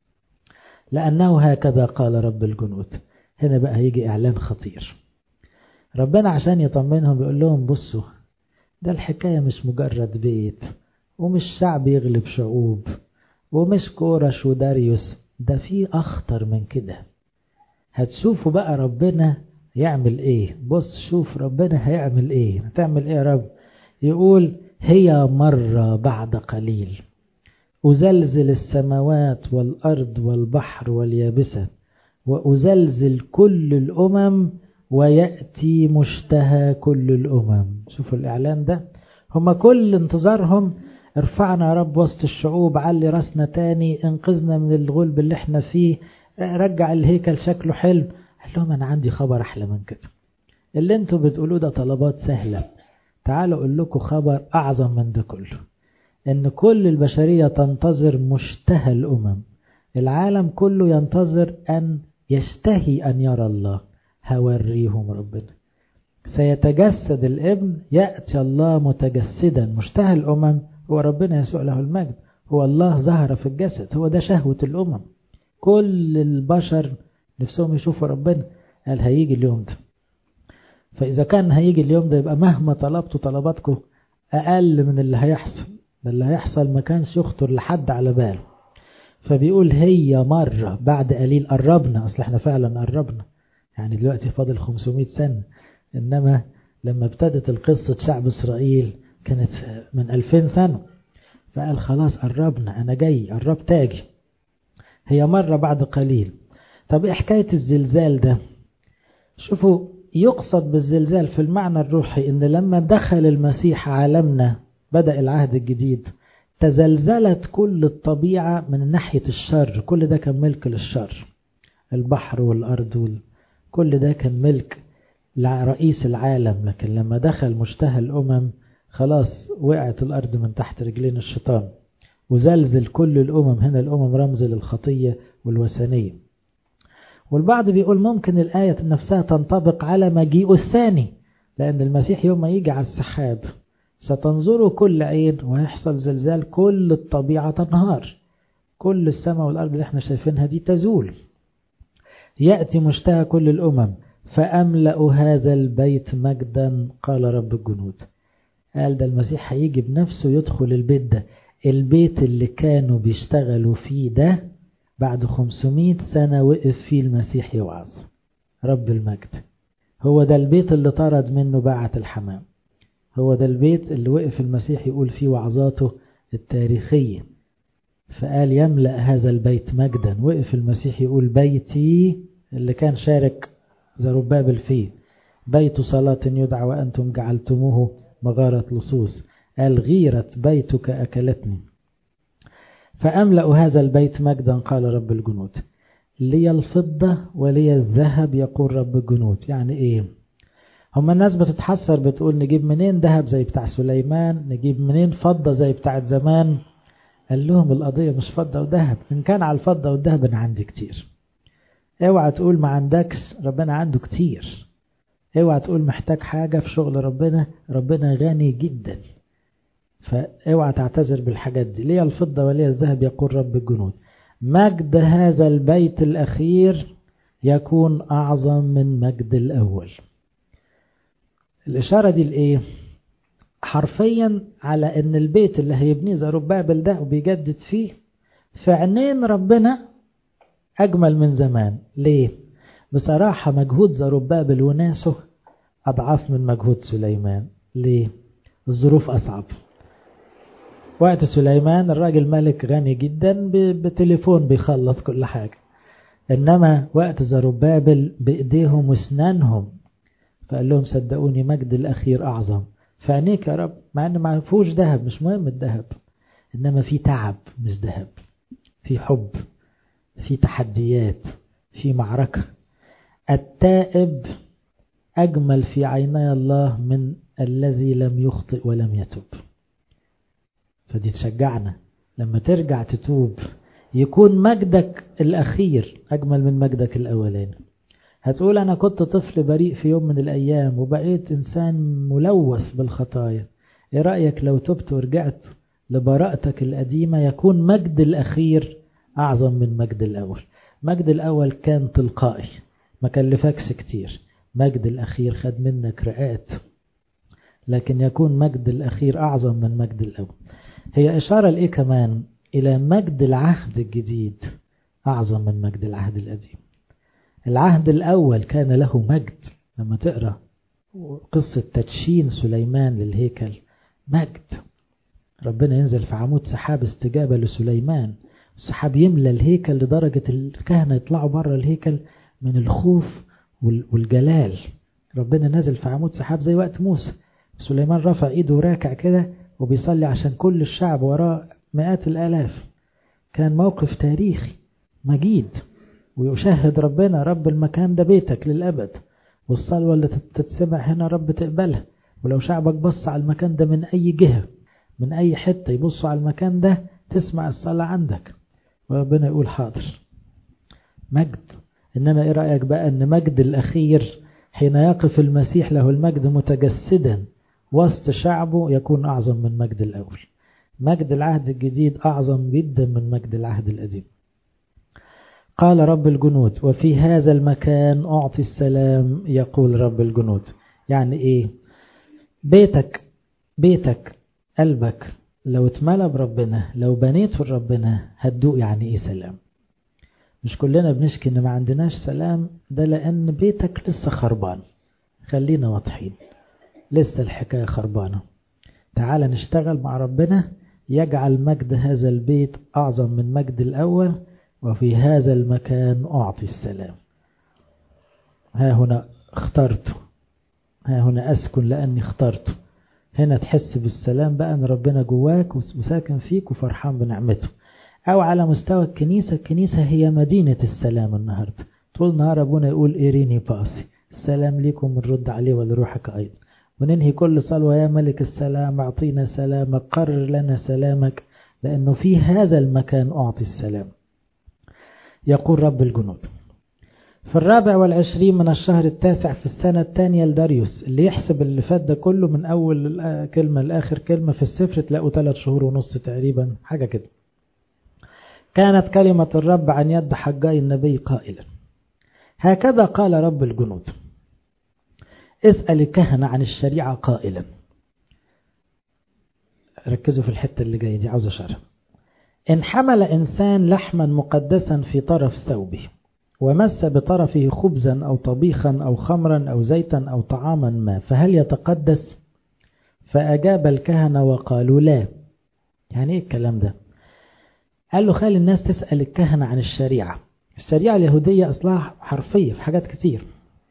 لأنه هكذا قال رب الجنود. هنا بقى هيجي إعلان خطير. ربنا عشان يطمنهم بيقول لهم بصوا، ده الحكاية مش مجرد بيت، ومش شعب يغلب شعوب، ومش كورش وداريوس، ده في أخطر من كده. هتشوفوا بقى ربنا يعمل ايه. بص شوف ربنا هيعمل ايه. هتعمل ايه يا رب؟ يقول هي مرة بعد قليل أزلزل السماوات والأرض والبحر واليابسة وأزلزل كل الأمم ويأتي مشتهى كل الأمم. شوفوا الإعلان ده، هما كل انتظارهم ارفعنا يا رب وسط الشعوب، علي راسنا تاني، انقذنا من الغلب اللي احنا فيه، رجع الهيكل شكله حلو. قال لهم أنا عندي خبر أحلى من كده. اللي انتوا بتقولوه ده طلبات سهلة، تعالوا أقول لكم خبر أعظم من ده كله. إن كل البشرية تنتظر مشتهى الأمم، العالم كله ينتظر أن يشتهي أن يرى الله. هوريهم ربنا، سيتجسد الابن، يأتي الله متجسدا. مشتهى الأمم هو ربنا يسوع له المجد، هو الله ظهر في الجسد، هو ده شهوة الأمم. كل البشر نفسهم يشوفوا ربنا. قال هيجي اليوم ده. فإذا كان هيجي اليوم ده يبقى مهما طلبتوا طلباتكم أقل من اللي هيحصل. اللي هيحصل ما كانش يخطر لحد على باله. فبيقول هي مرة بعد قليل. قربنا، أصل احنا فعلا قربنا، يعني دلوقتي فاضل 500 سنة، إنما لما ابتدت القصة شعب إسرائيل كانت من 2000 سنة. فقال خلاص قربنا، أنا جاي، قربت أجي. هي مرة بعد قليل. طب إيه حكاية الزلزال ده؟ شوفوا، يقصد بالزلزال في المعنى الروحي إن لما دخل المسيح عالمنا بدأ العهد الجديد، تزلزلت كل الطبيعة من ناحية الشر. كل ده كان ملك للشر، البحر والأرض كل ده كان ملك لرئيس العالم. لكن لما دخل مشتهى الأمم خلاص وقعت الأرض من تحت رجلين الشيطان وزلزل كل الأمم. هنا الأمم رمز للخطية والوثنية. والبعض بيقول ممكن الآية نفسها تنطبق على مجيئه الثاني، لأن المسيح يوم ما يجي على السحاب ستنظروا كل عين وهيحصل زلزال، كل الطبيعة تنهار، كل السماء والأرض اللي احنا شايفينها دي تزول. يأتي مشتهى كل الأمم فأملأ هذا البيت مجدا قال رب الجنود. قال ده المسيح هيجي بنفسه يدخل البيت ده، البيت اللي كانوا بيشتغلوا فيه ده بعد 500 سنة وقف فيه المسيح يوعظ. رب المجد هو ده البيت اللي طرد منه باعة الحمام، هو ده البيت اللي وقف المسيح يقول فيه وعظاته التاريخية. فقال يملأ هذا البيت مجدا. وقف المسيح يقول بيتي اللي كان شارك زربابل فيه، بيت صلاة يدعى وأنتم جعلتموه مغارة لصوص. قال غيرة بيتك أكلتني. فأملأ هذا البيت مجدا قال رب الجنود. لي الفضة ولي الذهب يقول رب الجنود. يعني إيه؟ هما الناس بتتحسر بتقول نجيب منين ذهب زي بتاع سليمان، نجيب منين فضة زي بتاع زمان. قال لهم القضية مش فضة وذهب، إن كان على الفضة والذهب أنا عندي كتير. اوعى تقول ما عندكش، ربنا عنده كتير. اوعى تقول محتاج حاجة في شغل ربنا، ربنا غني جدا. فاوعى تعتذر بالحاجات دي. ليه الفضة وليه الذهب يقول رب الجنود. مجد هذا البيت الأخير يكون أعظم من مجد الأول. الإشارة دي لإيه؟ حرفيا على أن البيت اللي هيبنيه زربابل ده وبيجدد فيه في عينين ربنا أجمل من زمان. ليه؟ بصراحة مجهود زربابل وناسه أضعاف من مجهود سليمان. ليه؟ الظروف أصعب. وقت سليمان الراجل ملك غني جدا بتليفون بيخلص كل حاجة، إنما وقت زربابل بإيديهم وسنانهم. فقال لهم صدقوني مجد الأخير أعظم. فعنيك يا رب، مع أنه ما فيهوش ذهب، مش مهم الذهب، إنما في تعب مش ذهب، في حب، في تحديات، في معركة. التائب أجمل في عيني الله من الذي لم يخطئ ولم يتوب. فدي تشجعنا لما ترجع تتوب يكون مجدك الأخير أجمل من مجدك الأولاني. هتقول أنا كنت طفل بريء في يوم من الأيام وبقيت إنسان ملوث بالخطايا. إيه رأيك لو تبت ورجعت لبراءتك القديمة؟ يكون مجد الأخير أعظم من مجد الأول. مجد الأول كان تلقائي ما كلفكش كتير، مجد الأخير خد منك رقات، لكن يكون مجد الأخير أعظم من مجد الأول. هي إشارة لإيه كمان؟ إلى مجد العهد الجديد أعظم من مجد العهد القديم. العهد الأول كان له مجد. لما تقرأ قصة تدشين سليمان للهيكل، مجد. ربنا ينزل في عمود سحاب استجابة لسليمان، السحاب يملى الهيكل لدرجة الكهنة يطلعوا بره الهيكل من الخوف والجلال. ربنا نزل في عمود سحاب زي وقت موسى، سليمان رفع ايده وراكع كده وبيصلي عشان كل الشعب وراه مئات الآلاف. كان موقف تاريخي مجيد، ويشهد ربنا رب المكان ده بيتك للأبد، والصلوة اللي تتسمع هنا رب تقبلها. ولو شعبك بص على المكان ده من أي جهة، من أي حتة يبصوا على المكان ده، تسمع الصلاة عندك وربنا يقول حاضر. مجد. إنما إيه رأيك بقى أن مجد الأخير حين يقف المسيح له المجد متجسدا وسط شعبه يكون أعظم من مجد الأول. مجد العهد الجديد أعظم جدا من مجد العهد القديم. قال رب الجنود وفي هذا المكان أعطي السلام يقول رب الجنود. يعني إيه؟ بيتك قلبك لو اتملى بربنا، لو بنيت في ربنا، هتدوق يعني إيه سلام. مش كلنا بنشكي إن ما عندناش سلام، ده لأن بيتك لسه خربان. خلينا واضحين، لسه الحكاية خربانة. تعال نشتغل مع ربنا يجعل مجد هذا البيت أعظم من مجد الأول. وفي هذا المكان أعطي السلام. ها هنا اخترته، ها هنا أسكن لأني اخترته. هنا تحس بالسلام بقى أن ربنا جواك وساكن فيك وفرحان بنعمته. أو على مستوى الكنيسة هي مدينة السلام. النهاردة طول نهار أبونا يقول إيريني باسي، السلام ليكم نرد عليه ولروحك أيضا. وننهي كل صلوة يا ملك السلام أعطينا سلامك، قرر لنا سلامك، لأنه في هذا المكان أعطي السلام يقول رب الجنود. في 24 من الشهر 9 في السنة الثانية لداريوس. اللي يحسب اللي فات ده كله من أول كلمة لآخر كلمة في السفر تلاقوا 3 شهور ونص تقريبا، حاجة كده. كانت كلمة الرب عن يد حجاي النبي قائلا: هكذا قال رب الجنود اسأل الكهنة عن الشريعة قائلا. ركزوا في الحتة اللي جاية دي، عاوز أشرح. إن حمل إنسان لحما مقدسا في طرف ثوبه ومس بطرفه خبزا أو طبيخا أو خمرا أو زيتا أو طعاما ما، فهل يتقدس؟ فأجاب الكهنة وقالوا لا. يعني إيه الكلام ده؟ قال له خلي الناس تسأل الكهنة عن الشريعة. الشريعة اليهودية أصلها حرفية في حاجات كتير.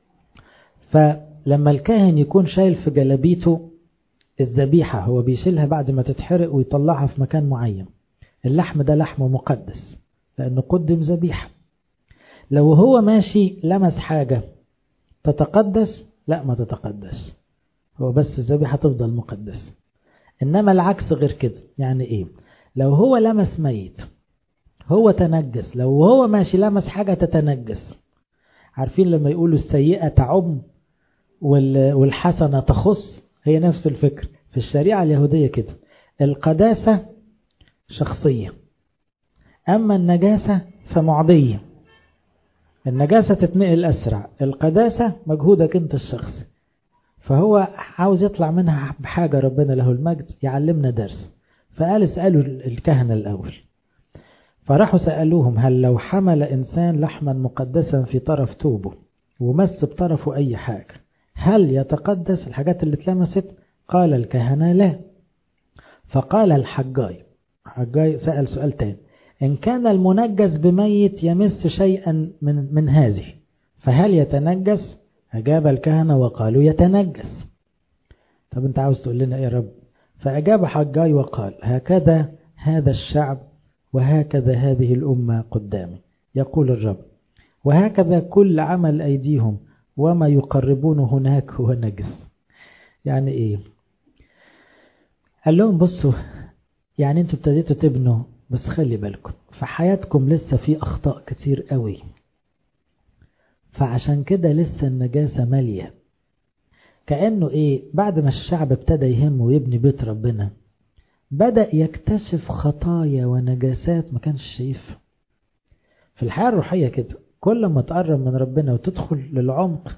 فلما الكاهن يكون شايل في جلبيته الذبيحة، هو بيشيلها بعد ما تتحرق ويطلعها في مكان معين. اللحم ده لحم مقدس لأنه قدم ذبيحة. لو هو ماشي لمس حاجة تتقدس؟ لا، ما تتقدس، هو بس الذبيحة تفضل مقدسة. إنما العكس غير كده. يعني إيه؟ لو هو لمس ميت هو تنجس، لو هو ماشي لمس حاجة تتنجس. عارفين لما يقولوا السيئة تعم والحسنة تخص؟ هي نفس الفكر في الشريعة اليهودية كده. القداسة شخصية، أما النجاسة فمعضية. النجاسة تتنقل أسرع، القداسة مجهودك أنت الشخصي. فهو عاوز يطلع منها بحاجة، ربنا له المجد يعلمنا درس. فقال اسألوا الكهنة الأول. فراحوا سألوهم: هل لو حمل إنسان لحما مقدسا في طرف توبه ومس بطرفه أي حاجة هل يتقدس؟ الحاجات اللي اتلمست. قال الكهنة لا. فقال الحجاي سأل سؤال تاني: إن كان المنجس بميت يمس شيئا من هذه فهل يتنجس؟ أجاب الكهنة وقالوا يتنجس. طب أنت عاوز تقول لنا إيه يا رب؟ فأجاب حجاي وقال: هكذا هذا الشعب وهكذا هذه الأمة قدامي يقول الرب، وهكذا كل عمل أيديهم وما يقربون هناك هو نجس. يعني إيه؟ قال لهم بصوا، يعني أنتوا ابتديتوا تبنوا، بس خلي بالكم في حياتكم لسه في أخطاء كتير قوي، فعشان كده لسه النجاسة مالية. كأنه إيه؟ بعد ما الشعب ابتدى يهم ويبني بيت ربنا بدأ يكتشف خطايا ونجاسات ما كانش شايفها. في الحياة الروحية كده، كل ما تقرب من ربنا وتدخل للعمق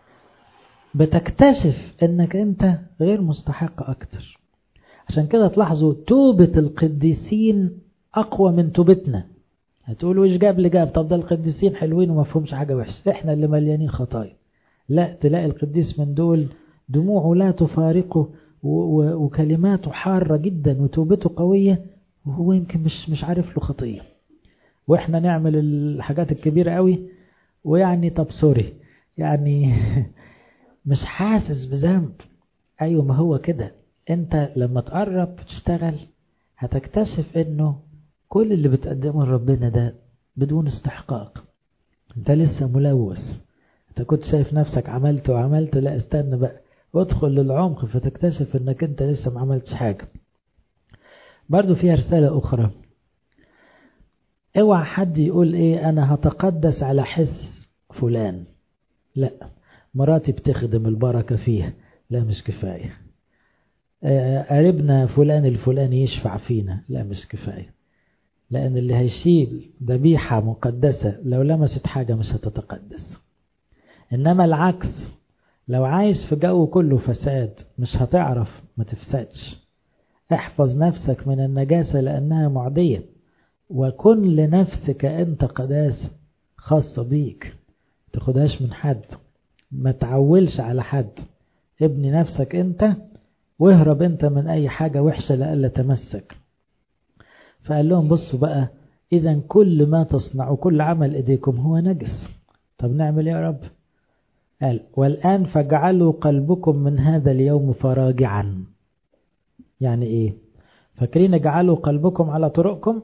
بتكتشف انك انت غير مستحق اكتر. عشان كده تلاحظوا توبة القديسين اقوى من توبتنا. هتقولوا ايش جاب اللي جاب؟ طب ده القديسين حلوين وما فهمش حاجة وحشة، احنا اللي مليانين خطايا. لا، تلاقي القديس من دول دموعه لا تفارقه وكلماته حارة جدا وتوبته قوية، وهو يمكن مش عارف له خطية. واحنا نعمل الحاجات الكبيرة قوي ويعني طب سوري يعني مش حاسس بذنب. ايوه، ما هو كده. انت لما تقرب تشتغل هتكتشف انه كل اللي بتقدمه لربنا ده بدون استحقاق. انت لسه ملوث. انت كنت شايف نفسك عملت وعملت، لا استنى بقى وادخل للعمق فتكتشف انك انت لسه ما عملتش حاجة. برضو فيها رسالة اخرى. اوعى حد يقول ايه انا هتقدس على حس فلان. لا، مراتي بتخدم البركة فيها، لا مش كفاية. قريبنا فلان الفلاني يشفع فينا، لا مش كفاية. لأن اللي هيشيل ذبيحة مقدسة لو لمست حاجة مش هتتقدس. إنما العكس، لو عايش في جو كله فساد مش هتعرف ما تفسدش. احفظ نفسك من النجاسة لأنها معدية، وكن لنفسك أنت قداسة خاصة بيك، تاخدهاش من حد، ما تعولش على حد. ابني نفسك أنت واهرب أنت من أي حاجة وحشة لألا تمسك. فقال لهم بصوا بقى، إذا كل ما تصنعوا كل عمل إيديكم هو نجس. طب نعمل يا رب؟ قال والآن فاجعلوا قلبكم من هذا اليوم فراجعا. يعني إيه؟ فاكرين اجعلوا قلبكم على طرقكم؟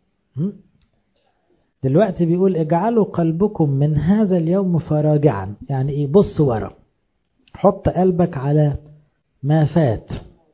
دلوقتي بيقول اجعلوا قلبكم من هذا اليوم فراجعا. يعني إيه؟ بص ورا، حط قلبك على ما فات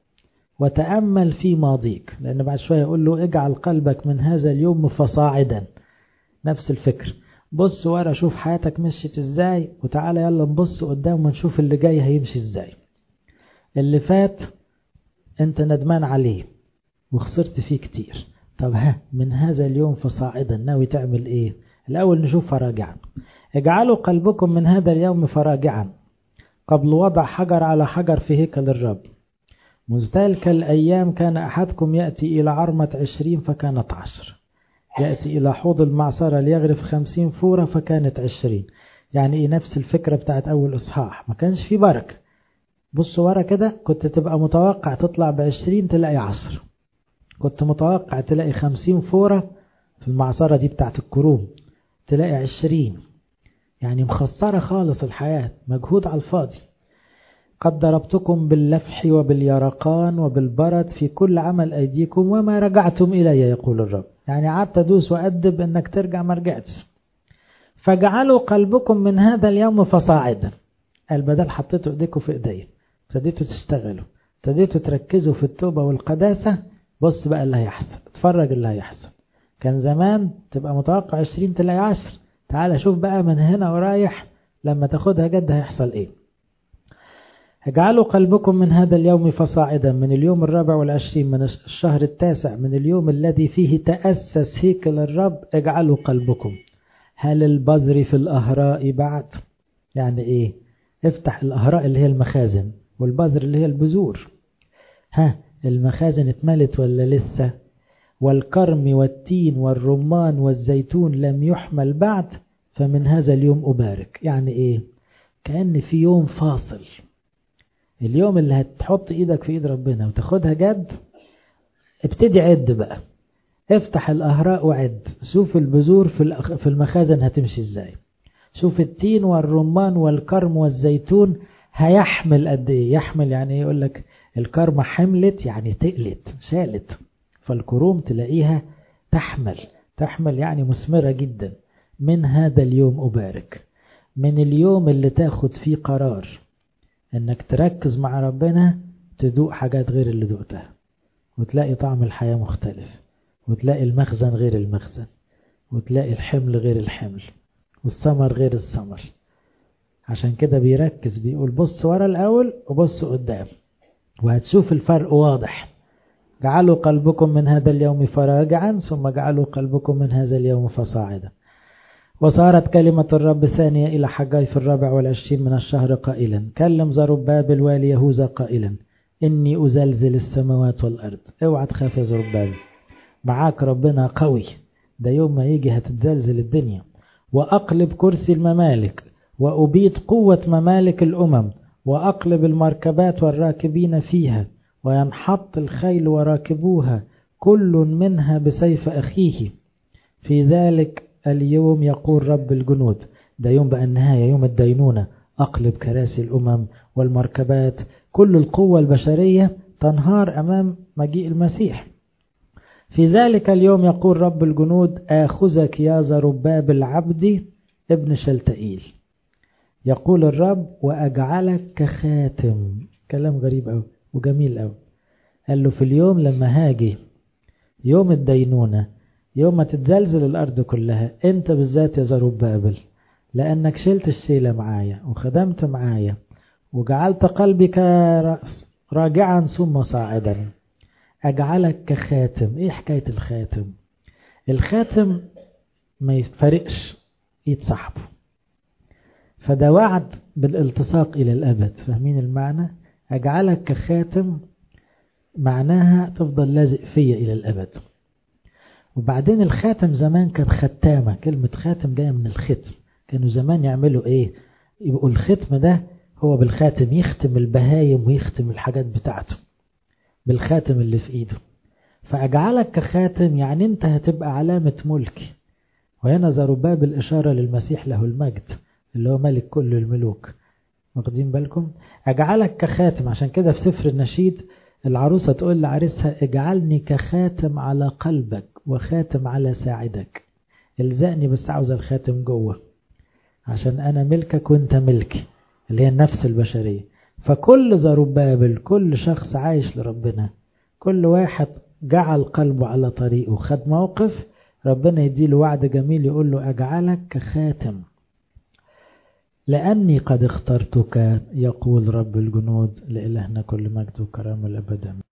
وتأمل في ماضيك. لأن بعد شوية يقول له اجعل قلبك من هذا اليوم فصاعدا. نفس الفكر، بص ورا شوف حياتك مشيت ازاي، وتعالى يلا نبص قدام ونشوف اللي جاي هيمشي ازاي. اللي فات انت ندمان عليه وخسرت فيه كتير. طب من هذا اليوم فصاعدا ناوي تعمل ايه؟ الأول نشوف فراجعا. اجعلوا قلبكم من هذا اليوم فراجعا قبل وضع حجر على حجر في هيكل الرب. مذ تلك الأيام كان أحدكم يأتي إلى عرمة 20 فكانت 10، يأتي إلى حوض المعصرة ليغرف 50 فورة فكانت 20. يعني إيه؟ نفس الفكرة بتاعت أول إصحاح، ما كانش في بركة. بص ورا كده، كنت تبقى متوقع تطلع ب20 تلاقي 10، كنت متوقع تلاقي 50 فورة في المعصرة دي بتاعت الكروم تلاقي 20. يعني مخسرة خالص الحياة، مجهود على الفاضي. قد ضربتكم باللفح وباليرقان وبالبرد في كل عمل أيديكم وما رجعتم إلي يقول الرب. يعني قعدت أدوس وأدب إنك ترجع ما رجعتش. فجعلوا قلبكم من هذا اليوم فصاعدا. قال بدل حطيتوا إيديكم في إيديا، ابتديتوا تشتغلوا، ابتديتوا تركزوا في التوبة والقداسة. بص بقى اللي هيحصل، اتفرج اللي هيحصل. كان زمان تبقى متوقع 20 تلاقي 10، تعال شوف بقى من هنا ورايح لما تاخدها جد هيحصل ايه. اجعلوا قلبكم من هذا اليوم فصاعدا من اليوم 24 من الشهر 9 من اليوم الذي فيه تأسس هيكل الرب. اجعلوا قلبكم. هل البذر في الأهراء بعد؟ يعني ايه؟ افتح الأهراء اللي هي المخازن، والبذر اللي هي البذور. المخازن اتملت ولا لسه؟ والكرم والتين والرمان والزيتون لم يحمل بعد، فمن هذا اليوم أبارك. يعني ايه؟ كأن في يوم فاصل، اليوم اللي هتحط ايدك في ايد ربنا وتاخدها جد. ابتدي عد بقى، افتح الأهراء وعد، شوف البذور في المخازن هتمشي ازاي، شوف التين والرمان والكرم والزيتون هيحمل قد ايه. يحمل يعني ايه؟ يقول لك الكرمة حملت يعني تقلت شالت، فالكروم تلاقيها تحمل يعني مثمرة جدا. من هذا اليوم أبارك. من اليوم اللي تاخد فيه قرار انك تركز مع ربنا، تدوق حاجات غير اللي دقتها، وتلاقي طعم الحياة مختلف، وتلاقي المخزن غير المخزن، وتلاقي الحمل غير الحمل، والثمر غير الثمر. عشان كده بيركز، بيقول بص ورا الأول وبص قدام وهتشوف الفرق واضح. جعلوا قلبكم من هذا اليوم فراجعا ثم جعلوا قلبكم من هذا اليوم فصاعدا. وصارت كلمة الرب ثانية إلى حجاي في 24 من الشهر قائلا كلم زربابل والي يهوذا قائلا إني أزلزل السماوات والأرض. اوعى تخاف يا زربابل، معاك ربنا قوي، ده يوم ما يجي هتتزلزل الدنيا. وأقلب كرسي الممالك وأبيد قوة ممالك الأمم وأقلب المركبات والراكبين فيها وينحط الخيل وراكبوها كل منها بسيف أخيه. في ذلك اليوم يقول رب الجنود، ده يوم بقى النهاية، يوم الدينونة. أقلب كراسي الأمم والمركبات، كل القوة البشرية تنهار أمام مجيء المسيح. في ذلك اليوم يقول رب الجنود آخذك يا زرباب العبد ابن شلتئيل، يقول الرب، وأجعلك كخاتم. كلام غريب أوي وجميل أوي. قال له في اليوم لما هاجي يوم الدينونة، يوم ما تتزلزل الأرض كلها، أنت بالذات يا زربابل، لأنك شلت الشيلة معايا وخدمت معايا وجعلت قلبك راجعا ثم صاعدا، أجعلك كخاتم. إيه حكاية الخاتم؟ الخاتم ما يفرقش إيد صاحبه، فده وعد بالالتصاق إلى الأبد. فاهمين المعنى؟ أجعلك كخاتم معناها تفضل لازق فيا إلى الأبد. وبعدين الخاتم زمان كان ختامة، كلمة خاتم جاية من الختم. كانوا زمان يعملوا إيه؟ يبقوا الختم ده هو بالخاتم يختم البهايم ويختم الحاجات بتاعته بالخاتم اللي في إيده. فأجعلك كخاتم يعني أنت هتبقى علامة ملكي. وهنا زرباب الإشارة للمسيح له المجد اللي هو ملك كل الملوك. واخدين بالكم؟ أجعلك كخاتم. عشان كده في سفر النشيد العروسة تقول لعريسها اجعلني كخاتم على قلبك وخاتم على ساعدك. الزقني بس عاوز الخاتم جوه عشان أنا ملكك وانت ملكي، اللي هي النفس البشرية. فكل زربابل، كل شخص عايش لربنا، كل واحد جعل قلبه على طريقه، خد موقف، ربنا يديله وعد جميل يقول له أجعلك كخاتم لأني قد اخترتك، يقول رب الجنود. لإلهنا كل مجد وكرامة الأبد.